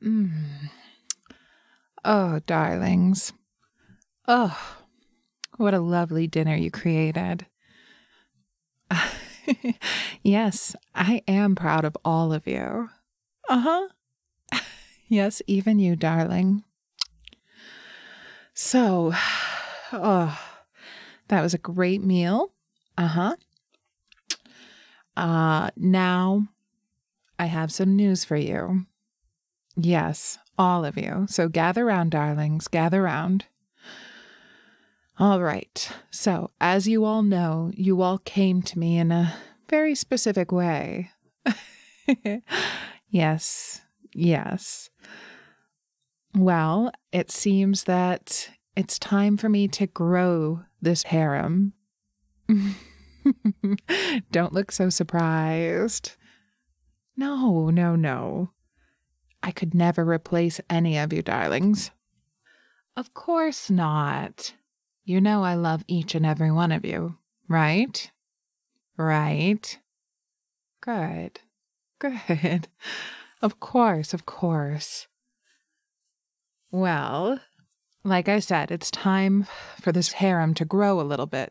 Mm. Oh, darlings. Oh, what a lovely dinner you created. Yes, I am proud of all of you. Uh-huh. Yes, even you, darling. So, oh, that was a great meal. Uh-huh. Now I have some news for you. Yes, all of you. So gather round, darlings, gather round. All right. So, as you all know, you all came to me in a very specific way. Yes, yes. Well, it seems that it's time for me to grow this harem. Don't look so surprised. No, no, no. I could never replace any of you, darlings. Of course not. You know I love each and every one of you, right? Right. Good. Good. Of course, of course. Well, like I said, it's time for this harem to grow a little bit.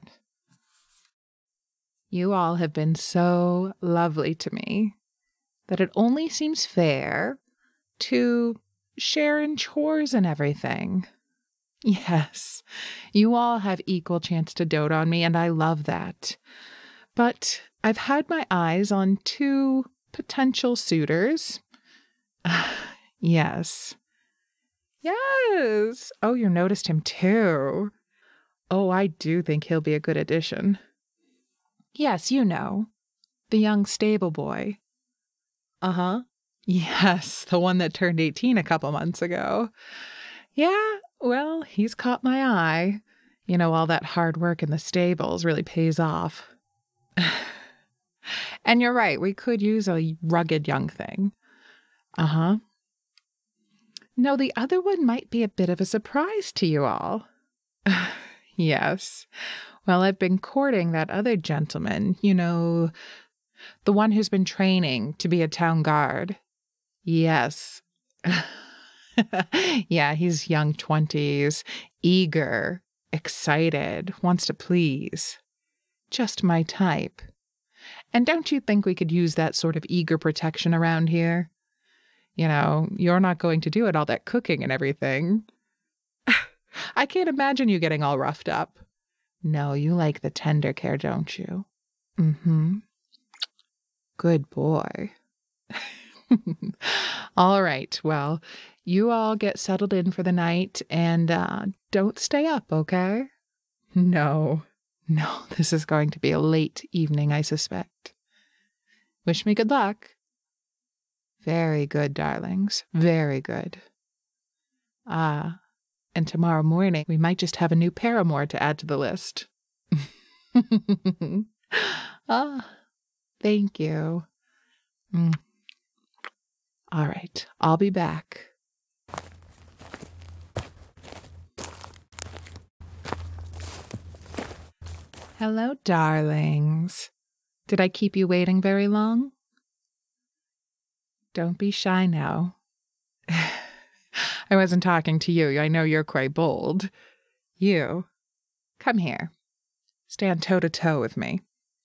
You all have been so lovely to me that it only seems fair to share in chores and everything. Yes, you all have equal chance to dote on me, and I love that. But I've had my eyes on two potential suitors. Yes. Yes. Oh, you noticed him too. Oh, I do think he'll be a good addition. Yes, you know, the young stable boy. Uh-huh. Yes, the one that turned 18 a couple months ago. Yeah, well, he's caught my eye. You know, all that hard work in the stables really pays off. And you're right, we could use a rugged young thing. Uh-huh. No, the other one might be a bit of a surprise to you all. Yes. Well, I've been courting that other gentleman, you know, the one who's been training to be a town guard. Yes. Yeah, he's young 20s, eager, excited, wants to please. Just my type. And don't you think we could use that sort of eager protection around here? You know, you're not going to do it all that cooking and everything. I can't imagine you getting all roughed up. No, you like the tender care, don't you? Mm-hmm. Good boy. All right. Well, you all get settled in for the night and don't stay up, okay? No. No, this is going to be a late evening, I suspect. Wish me good luck. Very good, darlings. Very good. And tomorrow morning we might just have a new paramour to add to the list. Ah, thank you. All right, I'll be back. Hello, darlings. Did I keep you waiting very long? Don't be shy now. I wasn't talking to you. I know you're quite bold. You, come here. Stand toe to toe with me.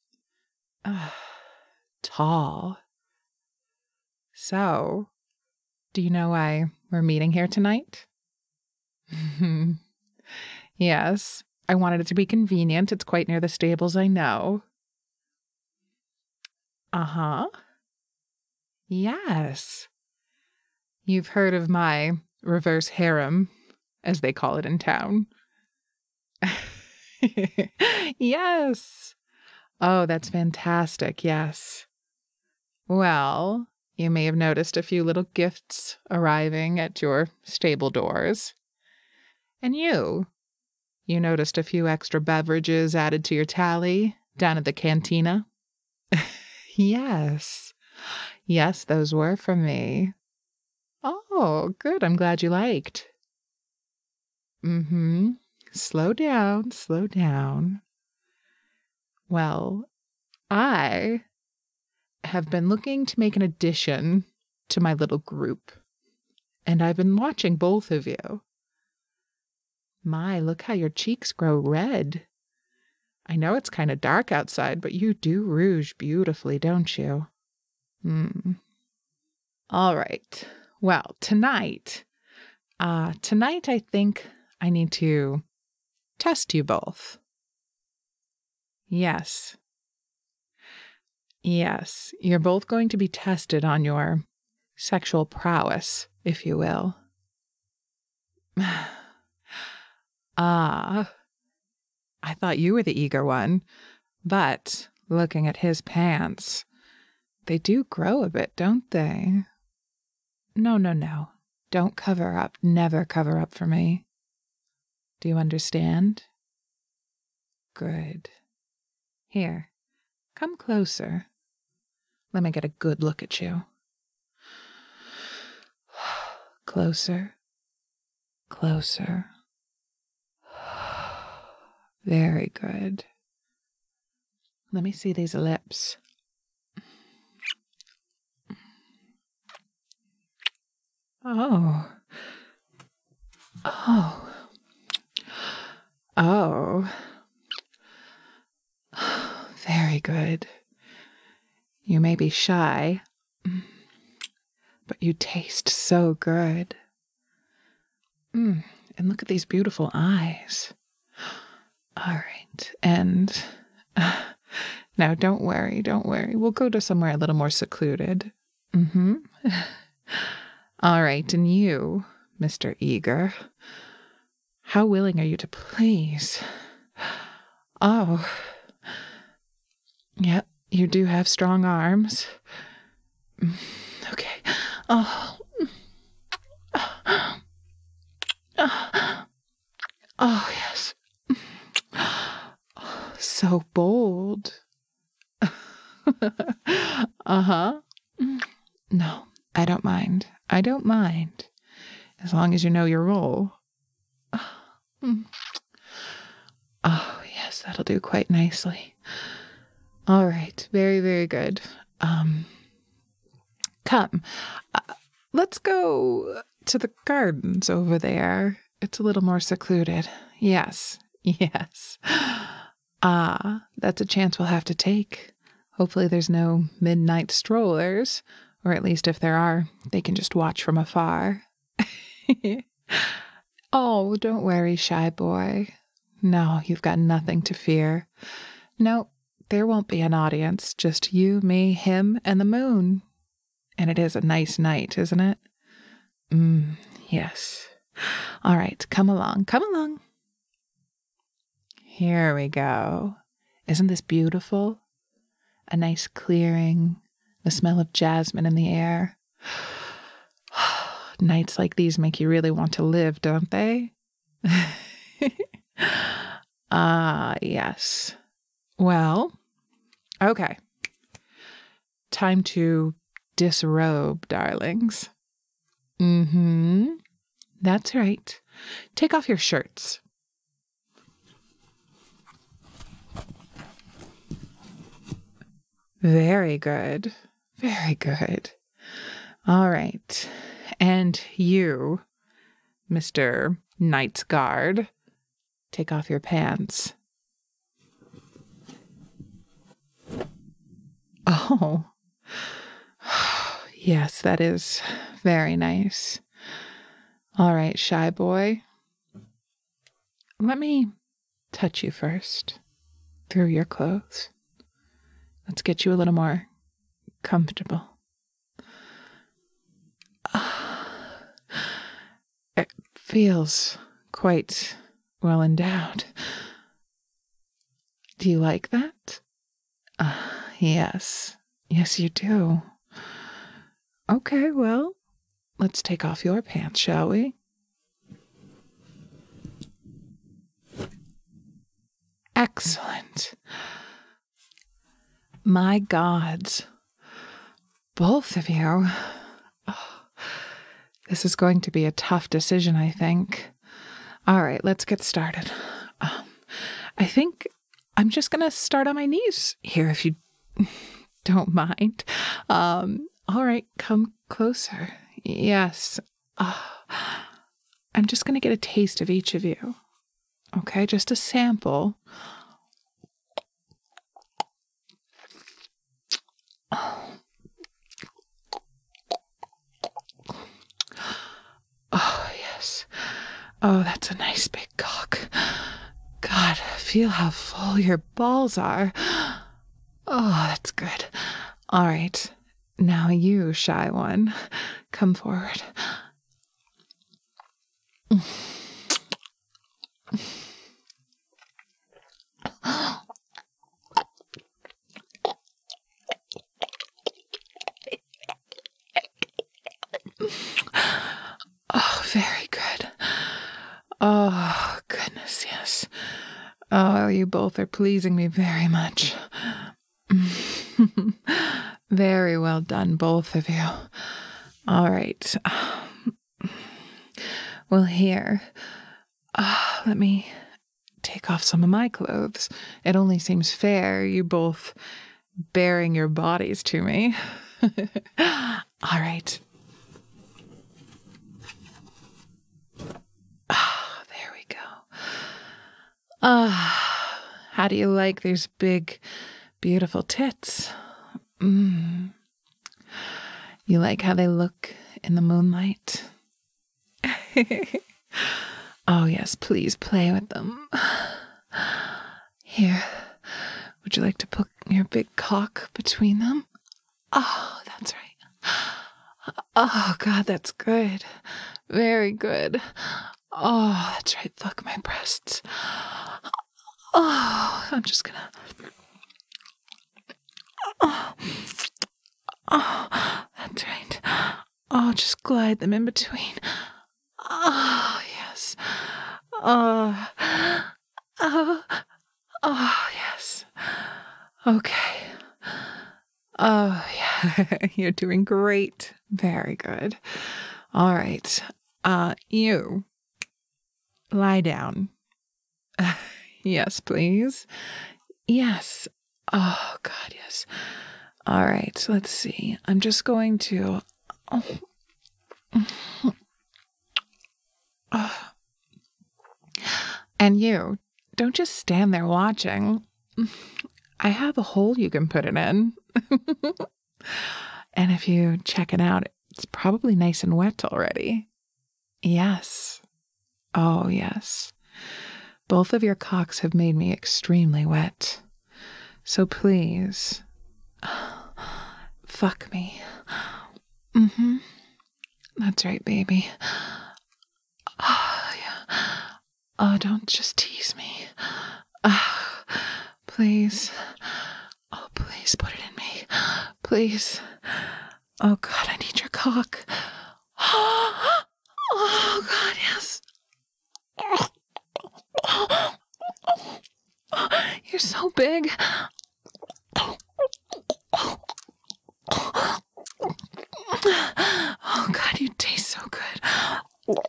Tall. So, do you know why we're meeting here tonight? Yes, I wanted it to be convenient. It's quite near the stables, I know. Uh-huh. Yes. You've heard of my reverse harem, as they call it in town. Yes. Oh, that's fantastic. Yes. Well, you may have noticed a few little gifts arriving at your stable doors. And you noticed a few extra beverages added to your tally down at the cantina? Yes. Yes, those were from me. Oh, good. I'm glad you liked. Mm-hmm. Slow down, slow down. Well, I have been looking to make an addition to my little group. And I've been watching both of you. My, look how your cheeks grow red. I know it's kind of dark outside, but you do rouge beautifully, don't you? All right. Well, tonight I think I need to test you both. Yes. Yes, you're both going to be tested on your sexual prowess, if you will. I thought you were the eager one, but looking at his pants, they do grow a bit, don't they? No. Don't cover up. Never cover up for me. Do you understand? Good. Here, come closer. Let me get a good look at you. Closer. Closer. Very good. Let me see these lips. Oh. Very good. You may be shy, but you taste so good. And look at these beautiful eyes. All right. And now don't worry. We'll go to somewhere a little more secluded. All right. And you, Mr. Eager, how willing are you to please? Oh. Yep, you do have strong arms. Okay. Oh, yes. So bold. No, I don't mind. As long as you know your role. Oh, yes, that'll do quite nicely. All right. Very, very good. Come. Let's go to the gardens over there. It's a little more secluded. Yes. That's a chance we'll have to take. Hopefully there's no midnight strollers, or at least if there are, they can just watch from afar. Oh, don't worry, shy boy. No, you've got nothing to fear. No, there won't be an audience, just you, me, him, and the moon. And it is a nice night, isn't it? Yes. All right, come along. Here we go. Isn't this beautiful? A nice clearing, the smell of jasmine in the air. Nights like these make you really want to live, don't they? Yes. Well, okay. Time to disrobe, darlings. That's right. Take off your shirts. Very good. All right. And you, Mr. Knight's Guard, take off your pants. Oh. Yes, that is very nice. All right, shy boy. Let me touch you first through your clothes. Let's get you a little more comfortable. It feels quite well endowed. Do you like that? Yes. Yes, you do. Okay, well, let's take off your pants, shall we? Excellent. My gods. Both of you. Oh, this is going to be a tough decision, I think. All right, let's get started. I think I'm just going to start on my knees here, if you don't mind. All right, come closer. Yes. I'm just going to get a taste of each of you. Okay, just a sample. Oh, yes. Oh, that's a nice big cock. God, feel how full your balls are. Oh, that's good. All right. Now you, shy one, come forward. Oh, very good. Oh, goodness, yes. Oh, you both are pleasing me very much. Very well done, both of you. All right. Well, here. Let me take off some of my clothes. It only seems fair, you both baring your bodies to me. All right. There we go. How do you like these big, beautiful tits? You like how they look in the moonlight? Oh, yes, please play with them. Here, would you like to put your big cock between them? Oh, that's right. Oh, God, that's good. Very good. Oh, that's right. Fuck my breasts. Oh, I'm just gonna. Oh, that's right. Oh, just glide them in between. Oh, yes. Oh, oh, oh, yes. Okay. Oh, yeah. You're doing great. Very good. All right. You lie down. Yes, please. Yes. Oh, God, yes. All right. Let's see. I'm just going to. And you, don't just stand there watching. I have a hole you can put it in. And if you check it out, it's probably nice and wet already. Yes. Oh, yes. Both of your cocks have made me extremely wet. So please, fuck me. That's right, baby. Oh, yeah. Oh, don't just tease me. Please. Oh, please put it in me. Please. Oh, God, I need your cock. Oh, God, yes. You're so big. Oh, God, you taste so good.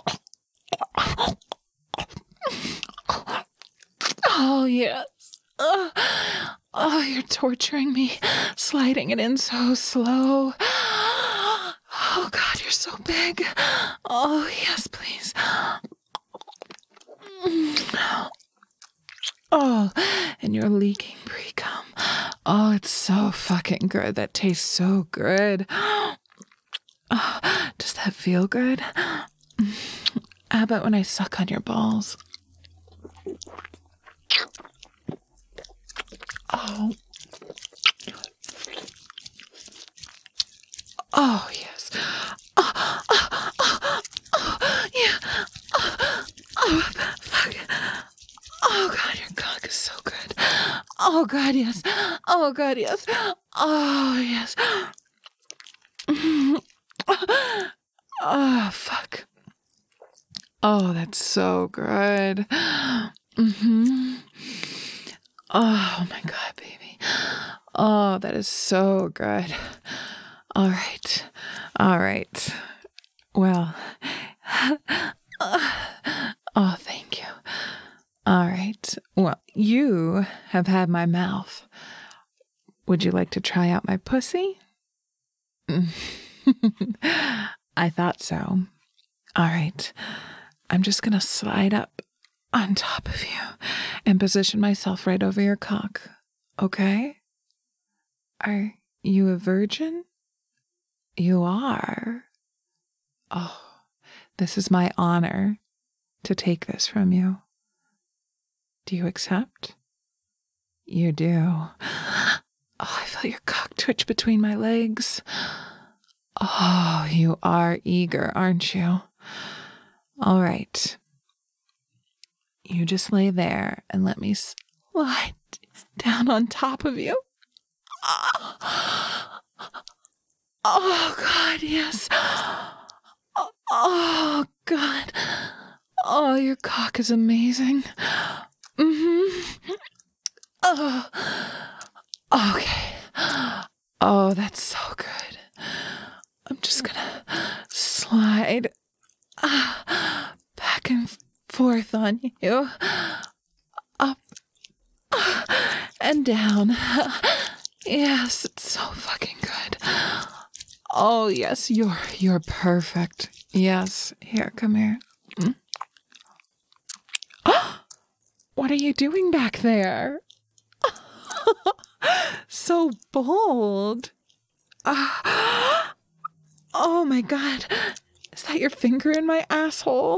Oh, yes. Oh, you're torturing me, sliding it in so slow. Oh, God, you're so big. Oh, yes, please. Oh, and you're leaking pre-cum. Oh, it's so fucking good. That tastes so good. Oh, does that feel good? How about when I suck on your balls? Oh. Oh, yes. Yeah. Fuck. Oh, God, your cock is so good. Oh, God, yes. Oh, God, yes. Oh, yes. Oh, fuck. Oh, that's so good. Oh, my God, baby. Oh, that is so good. All right. All right. Well, oh, thank you. All right. Well, you have had my mouth. Would you like to try out my pussy? I thought so. All right. I'm just going to slide up on top of you and position myself right over your cock. Okay? Are you a virgin? You are. Oh, this is my honor to take this from you. Do you accept? You do. Oh, I feel your cock twitch between my legs. Oh, you are eager, aren't you? All right. You just lay there and let me slide down on top of you. Oh, God, yes. Oh, God. Oh, your cock is amazing. Mm-hmm. Oh, okay. Oh, that's so good. I'm just gonna slide back and forth on you. Up and down. Yes, it's so fucking good. Oh, yes, you're perfect. Yes, here, come here. What are you doing back there? So bold. Oh my God. Is that your finger in my asshole?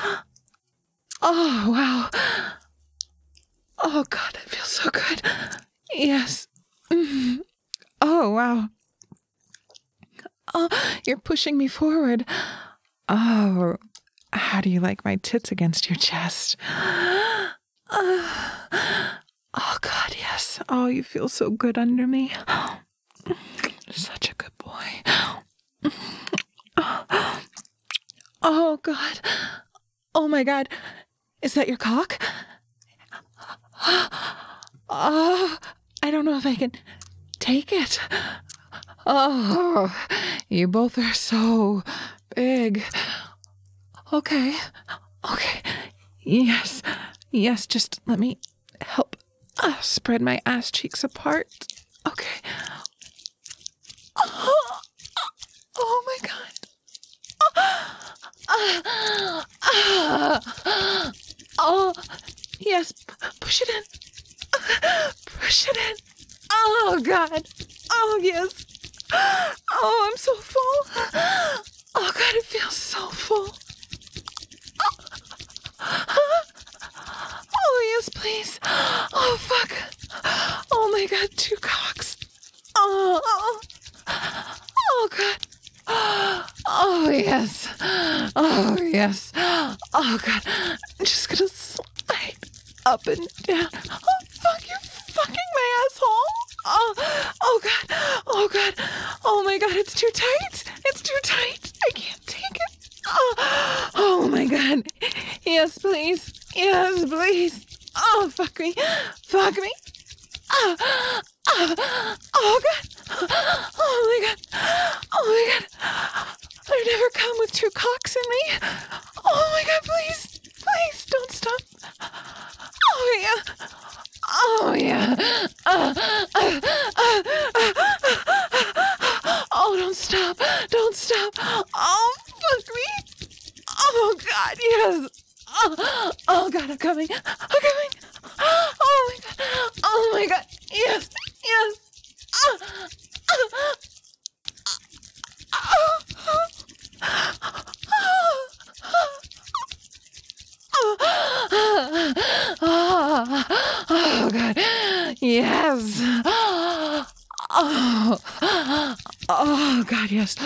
Oh, wow. Oh God, that feels so good. Yes. Oh, wow. Oh, you're pushing me forward. Oh, how do you like my tits against your chest? Oh, God, yes. Oh, you feel so good under me. Such a good boy. Oh, God. Oh, my God. Is that your cock? Oh, I don't know if I can take it. Oh, you both are so big. Okay. Yes, just let me help spread my ass cheeks apart. Okay. Oh my God. Oh, yes, push it in. Push it in. Oh, God. Oh, yes. Oh, I'm so full. Oh, God, it feels so full. Oh, yes, please. Oh, fuck. Oh, my God, 2 cocks. Oh, God. Oh, yes. Oh, yes. Oh, God. I'm just gonna slide up and down. Oh, fuck, you're fucking my asshole. Oh, God. Oh, God. Oh, my God, it's too tight. It's too tight. I can't take it. Oh, my God. Yes, please. Yes, please. Oh, fuck me. Fuck me. Oh, God. Oh, my God. Oh, my God. I've never come with 2 cocks in me. Oh, my God, please. Please, don't stop. Oh, yeah. Oh, yeah. Oh, don't stop. Don't stop. Oh, fuck me. Oh, God, yes. Oh, God, I'm coming. I'm coming. Oh, my God. Oh, my God. Yes. Yes. Oh, God. Yes. Oh, God, yes.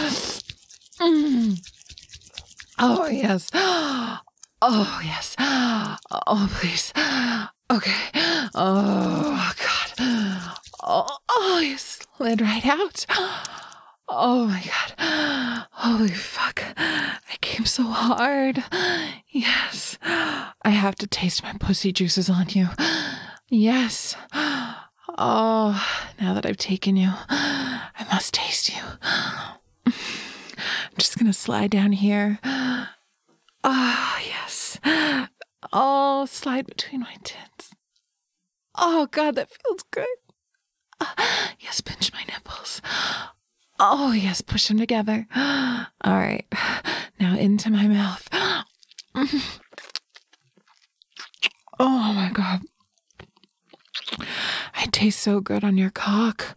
Oh, yes. Oh, yes. Oh, please. Okay. Oh, God. Oh, you slid right out. Oh, my God. Holy fuck. I came so hard. Yes. I have to taste my pussy juices on you. Yes. Oh, now that I've taken you, I must taste you. I'm just gonna slide down here. Oh, yes. Oh, slide between my tits. Oh, God, that feels good. Yes, pinch my nipples. Oh, yes, push them together. All right. Now into my mouth. Oh my God. I taste so good on your cock.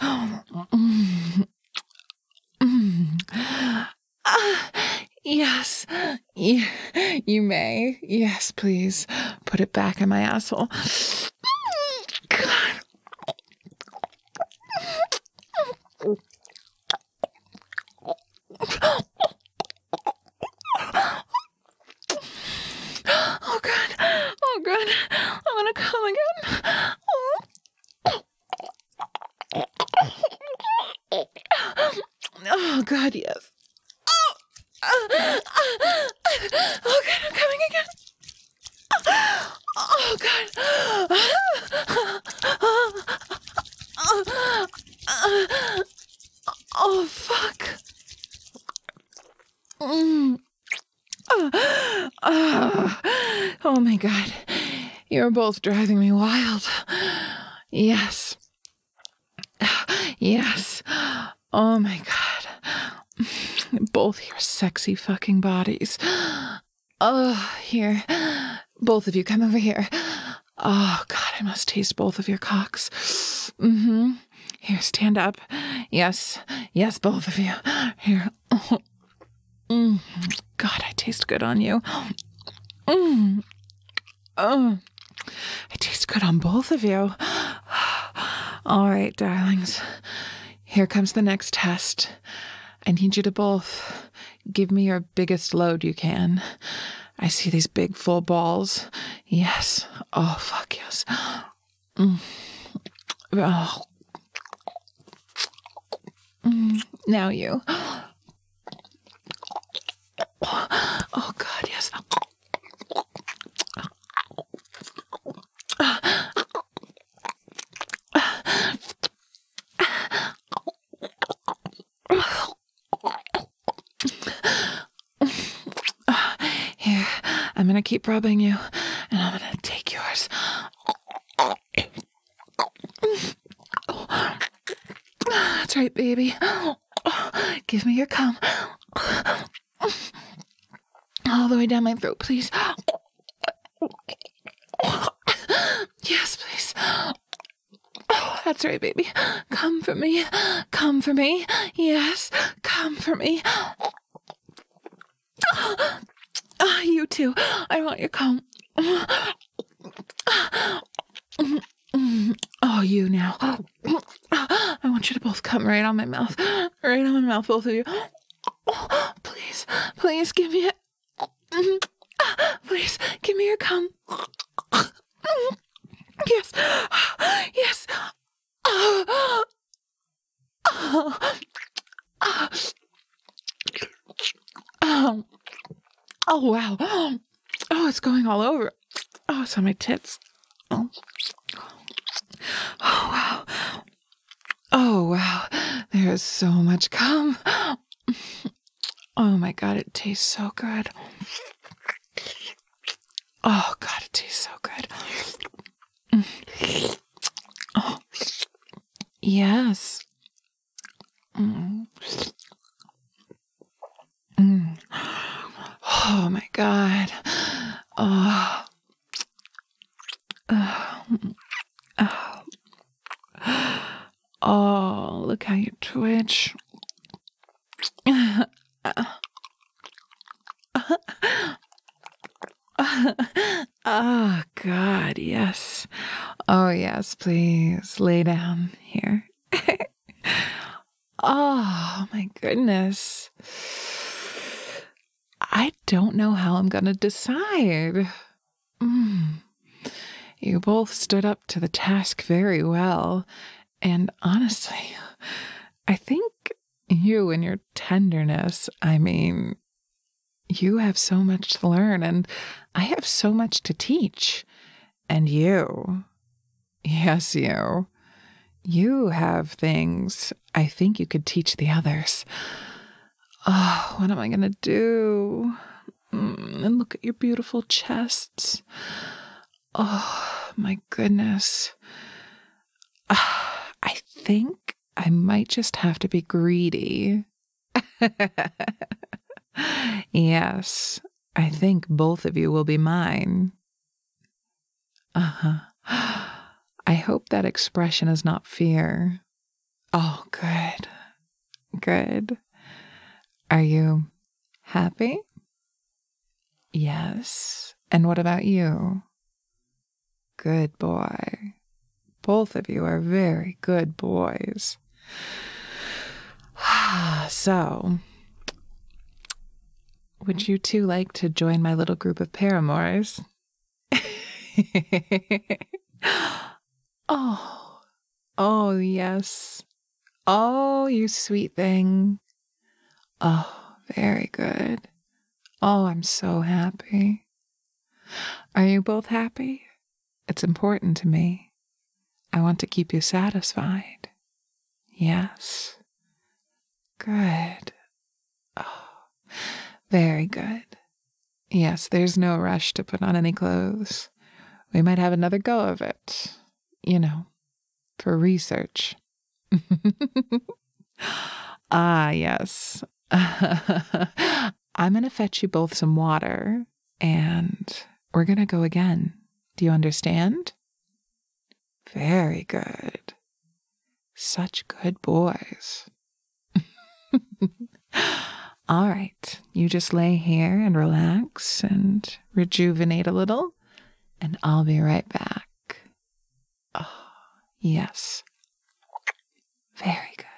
Yes. You may. Yes, please. Put it back in my asshole. God. Oh God. Oh God. I'm gonna come again. Oh God, yes. Oh God, I'm coming again. Oh God. Oh fuck. Oh my God. You're both driving me wild. Yes. Yes. Oh my God. Both your sexy fucking bodies. Oh, here. Both of you, come over here. Oh God, I must taste both of your cocks. Mm-hmm. Here, stand up. Yes. Yes, both of you. Here. Oh. God, I taste good on you. Oh, I taste good on both of you. All right, darlings. Here comes the next test. I need you to both give me your biggest load you can. I see these big full balls. Yes. Oh, fuck yes. Oh. Now you. Oh, God, yes. Here, I'm going to keep rubbing you, and I'm going to take yours. That's right, baby. Give me your cum. All the way down my throat, please. Yes, please. That's right, baby. Come for me. Come for me. Yes, come for me. You too. I want your cum. Oh, you now. I want you to both come right on my mouth. Right on my mouth, both of you. Please, please give me it. Please, give me your cum. Yes. Yes. Oh, wow. Oh, it's going all over. Oh, it's on my tits. Oh, wow. Oh, wow. There is so much cum. Oh, my God. It tastes so good. Oh, God. It tastes so good. Oh, yes. Oh, my God. Oh. Oh, look how you twitch. Oh, God, yes. Oh, yes, please. Lay down here. Oh, my goodness. I don't know how I'm going to decide. You both stood up to the task very well. And honestly, I think you and your tenderness, I mean, you have so much to learn and I have so much to teach. And you, yes, you have things I think you could teach the others. Oh, what am I going to do? And look at your beautiful chests. Oh, my goodness. I think I might just have to be greedy. Yes, I think both of you will be mine. Uh-huh. I hope that expression is not fear. Oh, good. Good. Are you happy? Yes. And what about you? Good boy. Both of you are very good boys. So, would you two like to join my little group of paramours? Oh, oh, yes. Oh, you sweet thing. Oh, very good. Oh, I'm so happy. Are you both happy? It's important to me. I want to keep you satisfied. Yes. Good. Oh, very good. Yes, there's no rush to put on any clothes. We might have another go of it. You know, for research. Ah, yes. I'm going to fetch you both some water, and we're going to go again. Do you understand? Very good. Such good boys. All right, you just lay here and relax and rejuvenate a little, and I'll be right back. Oh, yes. Very good.